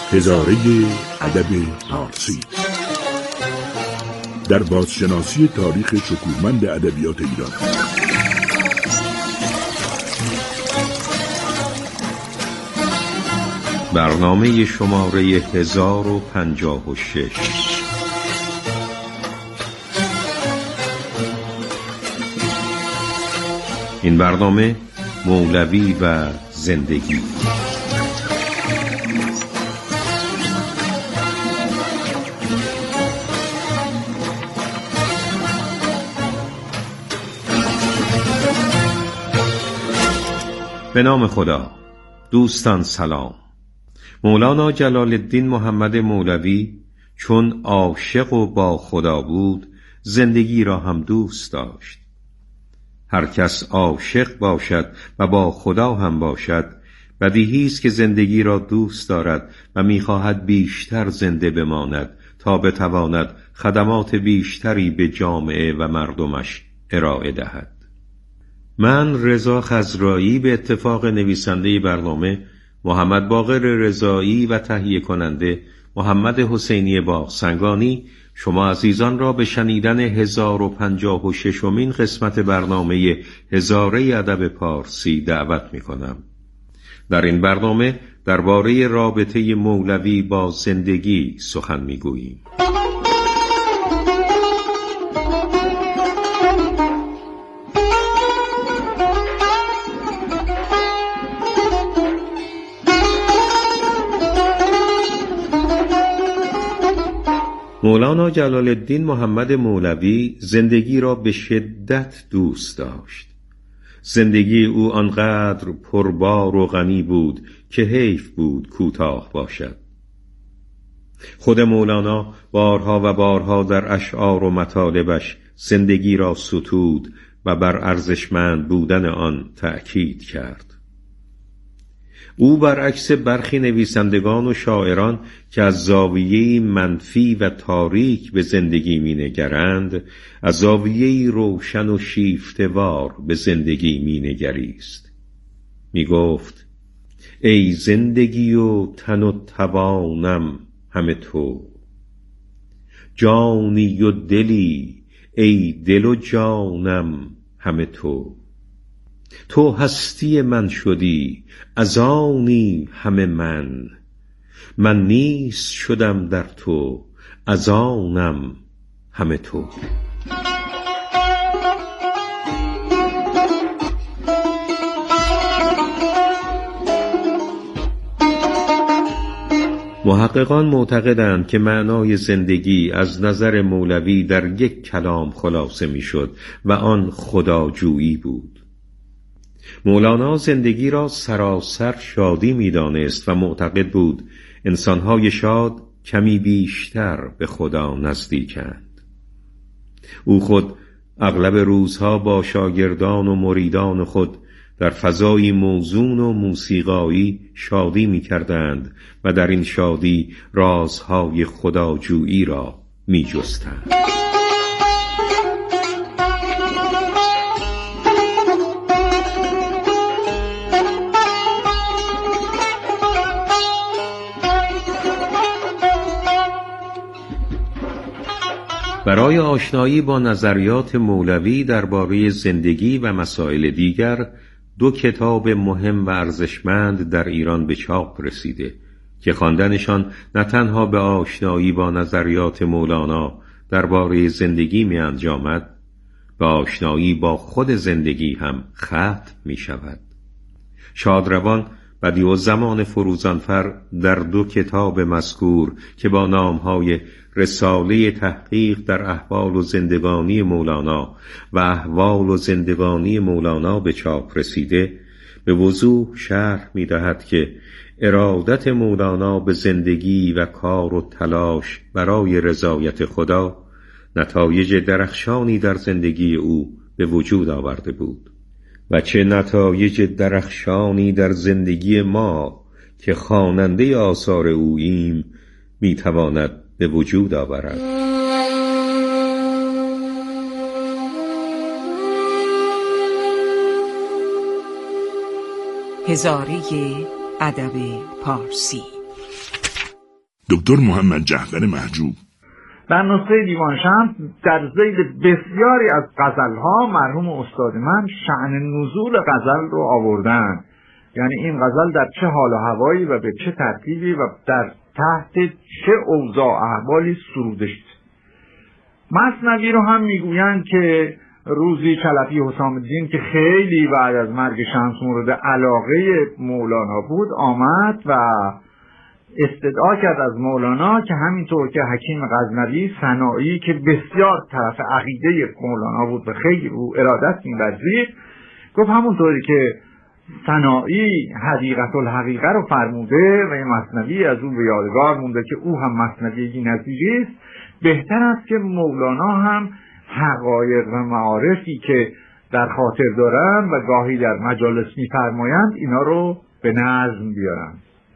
هزاره ادب پارسی در بازشناسی تاریخ شکوهمند ادبیات ایران. برنامه شماره 1056. این برنامه مولوی و زندگی. به نام خدا. دوستان سلام. مولانا جلال الدین محمد مولوی چون عاشق و با خدا بود، زندگی را هم دوست داشت. هر کس عاشق باشد و با خدا هم باشد، بدیهی است که زندگی را دوست دارد و می‌خواهد بیشتر زنده بماند تا بتواند خدمات بیشتری به جامعه و مردمش ارائه دهد. من رضا خضرایی به اتفاق نویسنده برنامه محمد باقر رضایی و تهیه کننده محمد حسینی باغسنگانی شما عزیزان را به شنیدن 1056مین قسمت برنامه هزاره ادب پارسی دعوت می کنم. در این برنامه درباره رابطه مولوی با زندگی سخن می گوییم. مولانا جلال الدین محمد مولوی زندگی را به شدت دوست داشت. زندگی او آنقدر پربار و غنی بود که حیف بود کوتاه باشد. خود مولانا بارها و بارها در اشعار و مطالبش زندگی را ستود و بر ارزشمند بودن آن تأکید کرد. او برعکس برخی نویسندگان و شاعران که از زاویه‌ای منفی و تاریک به زندگی می‌نگرند، از زاویه‌ای روشن و شیفته‌وار به زندگی می‌نگریست. می‌گفت: ای زندگی و تن و توانم همه تو، جانی و دلی ای دل و جانم همه تو. تو هستی من شدی از آنی همه من نیست شدم در تو از آنم همه تو. محققان معتقدند که معنای زندگی از نظر مولوی در یک کلام خلاصه میشد و آن خداجویی بود. مولانا زندگی را سراسر شادی می‌دانست و معتقد بود انسان‌های شاد کمی بیشتر به خدا نزدیکند. او خود اغلب روزها با شاگردان و مریدان خود در فضایی موزون و موسیقایی شادی می‌کردند و در این شادی رازهای خداجویی را می‌جستند. برای آشنایی با نظریات مولوی درباره زندگی و مسائل دیگر، 2 کتاب مهم و ارزشمند در ایران به چاپ رسیده که خواندنشان نه تنها به آشنایی با نظریات مولانا درباره زندگی می انجامد، به آشنایی با خود زندگی هم ختم می شود. شادروان بدیعالزمان فروزانفر در 2 کتاب مذکور که با نامهای رساله تحقیق در احوال و زندگانی مولانا و احوال و زندگانی مولانا به چاپ رسیده، به وضوح شرح می دهد که ارادت مولانا به زندگی و کار و تلاش برای رضایت خدا نتایج درخشانی در زندگی او به وجود آورده بود و چه نتایج درخشانی در زندگی ما که خواننده آثار اوییم میتواند به وجود آورد. هزاره ادب پارسی. دکتر محمد جعفر محجوب در نسخه دیوان شمس در ذیل بسیاری از غزلها مرحوم استاد من شأن نزول غزل رو آوردن، یعنی این غزل در چه حال و هوایی و به چه ترتیبی و در تحت چه اوضاع احوالی سروده شد. مثنوی رو هم میگویند که روزی چلپی حسام الدین که خیلی بعد از مرگ شمس مورد علاقه مولانا بود آمد و استدعا کرد از مولانا که همینطور که حکیم غزنوی سنایی که بسیار طرف عقیده مولانا بود و خیلی او ارادت می‌ورزید، گفت همونطوری که سنایی حقیقت الحقیقه رو فرموده و این مثنوی از اون به یادگار مونده که او هم مثنوی نظیری است، بهتر است که مولانا هم حقایق و معارفی که در خاطر دارن و گاهی در مجالس می‌فرمایند اینا رو به نظم بیارن.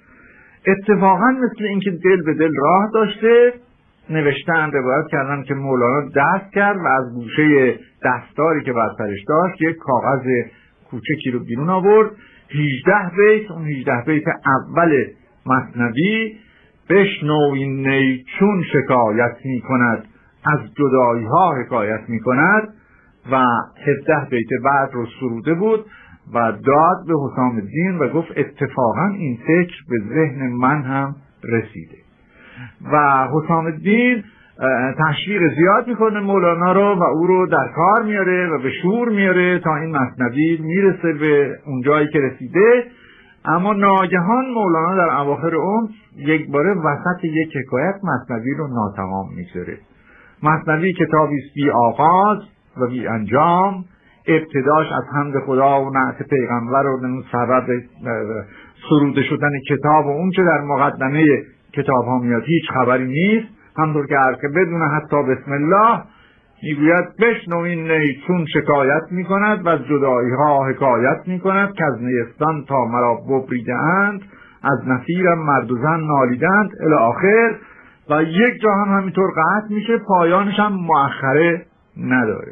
اتفاقا مثل اینکه دل به دل راه داشته نوشتن، روایت کردن که مولانا دست کرد و از گوشه دستاری که بر سرش داشت یک کاغذ کوچکی رو بیرون آورد، 18 بیت، اون 18 بیت اول مثنوی بشنو این نی چون شکایت می کند از جدایی ها حکایت می کند و 17 بیت بعد رو سروده بود و داد به حسام الدین و گفت اتفاقا این فکر به ذهن من هم رسیده و حسام الدین تشویق زیاد میکنه مولانا رو و او رو در کار میاره و به شور میاره تا این مثنوی میرسه به اون جایی که رسیده. اما ناگهان مولانا در اواخر عمر یک باره وسط یک حکایت مثنوی رو ناتمام میذاره. مثنوی کتابی است بی آغاز و بی انجام، ابتداش از حمد خدا و نعت پیغمبر و سبب سروده شدن کتاب و اون چه در مقدمه کتاب ها میاد هیچ خبری نیست، همطور که هرکه بدون حتی بسم الله میگوید بشنو این نی چون شکایت میکند و از جدایی ها حکایت میکند که از نیستان تا مرا ببریده اند، از نفیرم مرد و زن نالیدند الی آخر و یک جا هم همینطور قطع میشه، پایانش هم مؤخره نداره.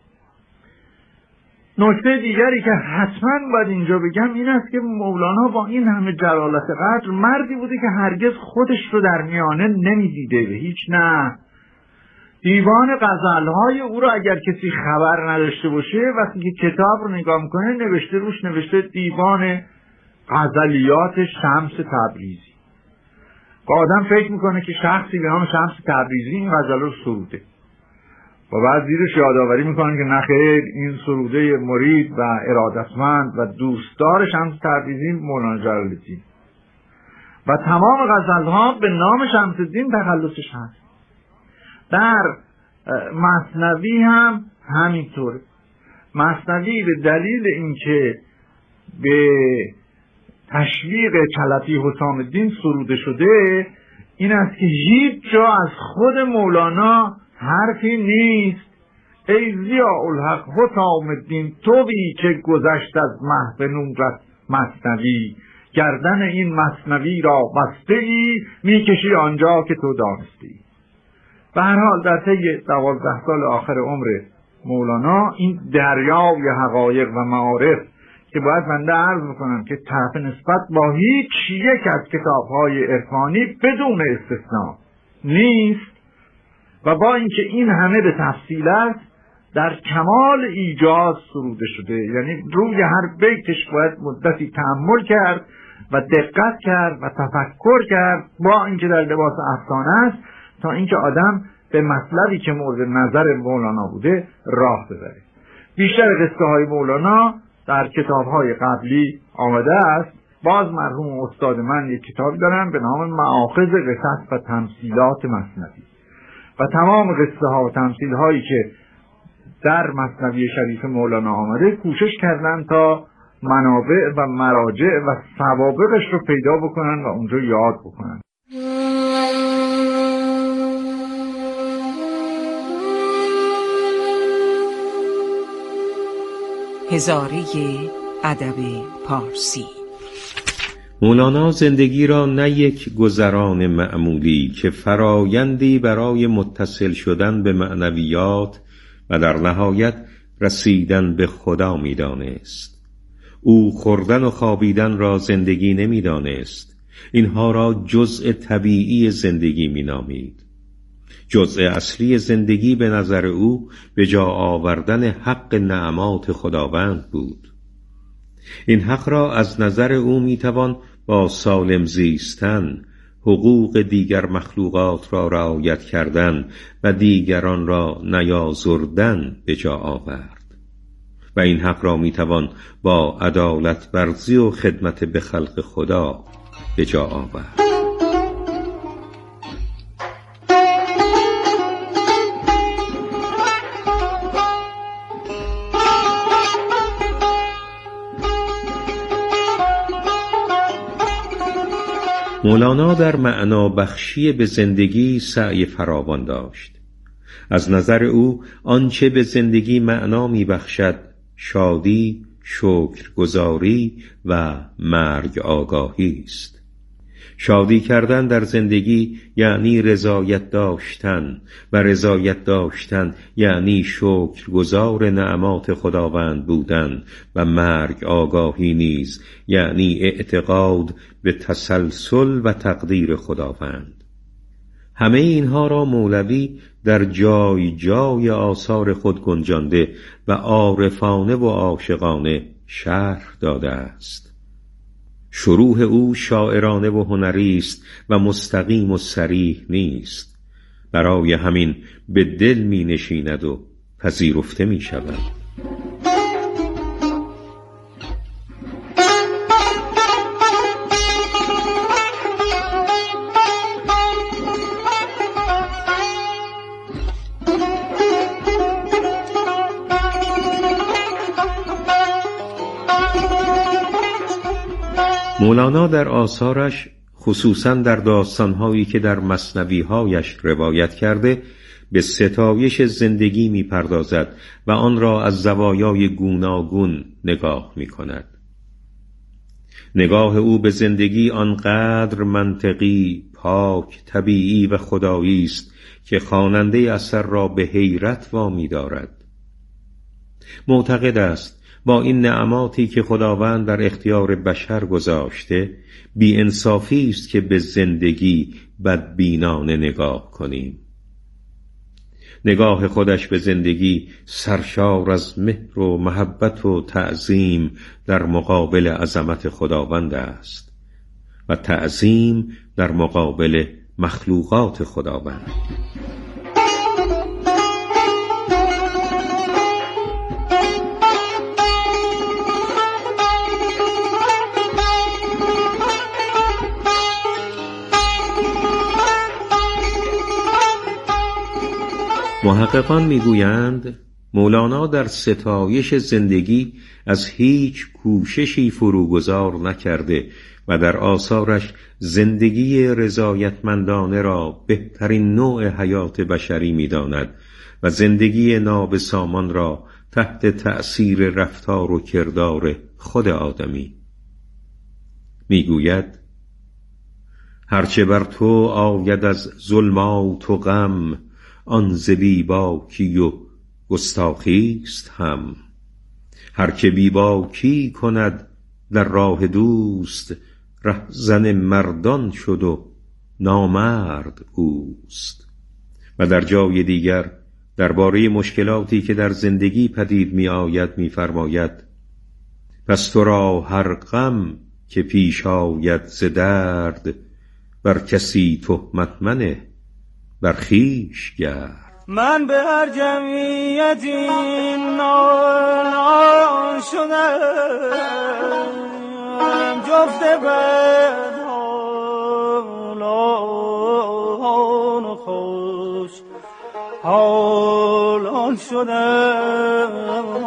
نکته دیگری که حتما باید اینجا بگم این است که مولانا با این همه جلالت قدر مردی بوده که هرگز خودش رو در میانه نمیدیده به هیچ نه. دیوان غزلهای او رو اگر کسی خبر نداشته باشه وقتی که کتاب رو نگاه میکنه نوشته روش نوشته دیوان غزلیات شمس تبریزی و آدم فکر میکنه که شخصی به نام شمس تبریزی این غزل رو سروده و بعد زیرش یادآوری میکنن که نخیر این سروده مرید و ارادتمند و دوستدار شمس تبریزی مولانا جلال الدین و تمام غزلها به نام شمس الدین تخلصش هست. در مثنوی هم همینطوره. مثنوی به دلیل اینکه به تشویق چلپی حسام الدین سروده شده این است که هیچ جا از خود مولانا حرفی نیست. ای ضیاء الحق حسام الدین تویی که گذشت از محو نورت مثنوی، گردن این مثنوی را بسته ای میکشی آنجا که تو دانستی. به هر حال در طی 12 سال آخر عمر مولانا این دریای حقایق و معارف که باید بنده عرض میکنم که طرف نسبت با هیچ یک از کتابهای عرفانی بدون استثناء نیست و با اینکه این همه به تفصیل است در کمال ایجاز سروده شده، یعنی روی هر بیتش باید مدتی تأمل کرد و دقت کرد و تفکر کرد با اینکه در لباس افسانه است تا اینکه آدم به مطلبی که مورد نظر مولانا بوده راه ببره. بیشتر قصه های مولانا در کتاب های قبلی آمده است. باز مرحوم استاد من یک کتاب دارن به نام مآخذ قصص و تمثیلات مثنوی و تمام قصه ها و تمثیل هایی که در مثنوی شریف مولانا آمده کوشش کردن تا منابع و مراجع و سوابقش رو پیدا بکنن و اونجا یاد بکنن. هزاره ادب پارسی. مولانا زندگی را نه یک گذران معمولی که فرایندی برای متصل شدن به معنویات و در نهایت رسیدن به خدا می دانست. او خوردن و خوابیدن را زندگی نمی دانست. اینها را جزء طبیعی زندگی می‌نامید. جزء اصلی زندگی به نظر او به جا آوردن حق نعمات خداوند بود. این حق را از نظر او میتوان با سالم زیستن، حقوق دیگر مخلوقات را رعایت کردن و دیگران را نیازردن به جا آورد و این حق را میتوان با عدالت ورزی و خدمت به خلق خدا به جا آورد. مولانا در معنا بخشی به زندگی سعی فراوان داشت. از نظر او آنچه به زندگی معنا می بخشد شادی، شکرگزاری و مرگ آگاهی است. شادی کردن در زندگی یعنی رضایت داشتن و رضایت داشتن یعنی شکرگزار نعمات خداوند بودن و مرگ آگاهی نیز یعنی اعتقاد به تسلسل و تقدیر خداوند. همه اینها را مولوی در جای جای آثار خود گنجانده و عارفانه و عاشقانه شرح داده است. شروح او شاعرانه و هنری است و مستقیم و صریح نیست. برای همین به دل می نشیند و پذیرفته می شود. مولانا در آثارش خصوصاً در داستانهایی که در مثنوی‌هایش روایت کرده به ستایش زندگی می‌پردازد و آن را از زوایای گوناگون نگاه می‌کند. نگاه او به زندگی آنقدر منطقی، پاک، طبیعی و خدایی است که خواننده اثر را به حیرت وامی دارد. معتقد است با این نعماتی که خداوند در اختیار بشر گذاشته بی انصافی است که به زندگی بدبینانه نگاه کنیم. نگاه خودش به زندگی سرشار از مهر و محبت و تعظیم در مقابل عظمت خداوند است و تعظیم در مقابل مخلوقات خداوند. محققان میگویند مولانا در ستایش زندگی از هیچ کوششی فروگذار نکرده و در آثارش زندگی رضایتمندانه را بهترین نوع حیات بشری می‌داند و زندگی نابسامان را تحت تأثیر رفتار و کردار خود آدمی. میگوید هرچه بر تو آید از ظلمات و غم آن ز بیباکی و گستاخیست هم. هر که بیباکی کند در راه دوست رهزن مردان شد و نامرد اوست. و در جای دیگر درباره مشکلاتی که در زندگی پدید می آید می فرماید پس تو را هر غم که پیش آید ز درد بر کسی تهمت منه بر خویش گرد. من به هر جمعیتی نالان شدم جفت بدحالان و خوش حالان شدم.